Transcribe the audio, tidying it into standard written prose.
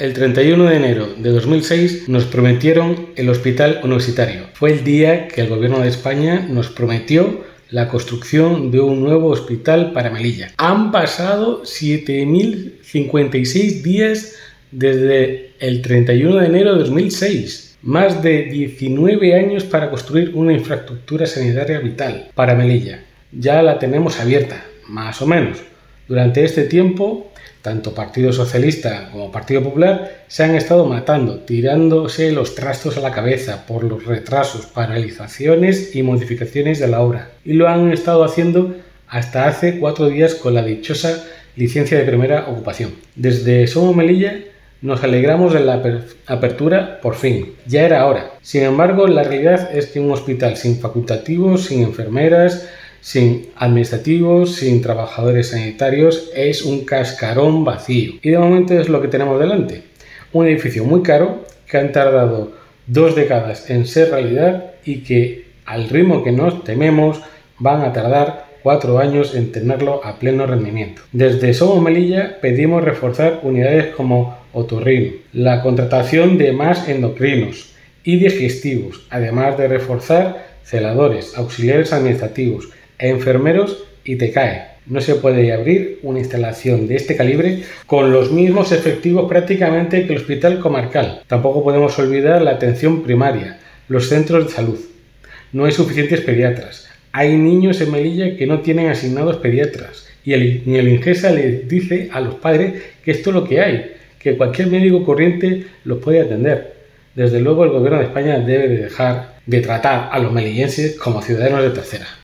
El 31 de enero de 2006 nos prometieron el Hospital Universitario. Fue el día que el Gobierno de España nos prometió la construcción de un nuevo hospital para Melilla. Han pasado 7.056 días desde el 31 de enero de 2006. Más de 19 años para construir una infraestructura sanitaria vital para Melilla. Ya la tenemos abierta, más o menos. Durante este tiempo, tanto Partido Socialista como Partido Popular se han estado matando, tirándose los trastos a la cabeza por los retrasos, paralizaciones y modificaciones de la obra. Y lo han estado haciendo hasta hace 4 días con la dichosa licencia de primera ocupación. Desde Somos Melilla nos alegramos de la apertura por fin. Ya era hora. Sin embargo, la realidad es que un hospital sin facultativos, sin enfermeras, sin administrativos, sin trabajadores sanitarios, es un cascarón vacío. Y de momento es lo que tenemos delante. Un edificio muy caro que han tardado 2 décadas en ser realidad y que, al ritmo que nos tememos, van a tardar 4 años en tenerlo a pleno rendimiento. Desde Somos Melilla pedimos reforzar unidades como otorrino, la contratación de más endocrinos y digestivos, además de reforzar celadores, auxiliares administrativos, enfermeros y TCAE. No se puede abrir una instalación de este calibre con los mismos efectivos prácticamente que el hospital comarcal. Tampoco podemos olvidar la atención primaria, los centros de salud. No hay suficientes pediatras. Hay niños en Melilla que no tienen asignados pediatras y el Ingesa les dice a los padres que esto es lo que hay, que cualquier médico corriente los puede atender. Desde luego el Gobierno de España debe de dejar de tratar a los melillenses como ciudadanos de tercera.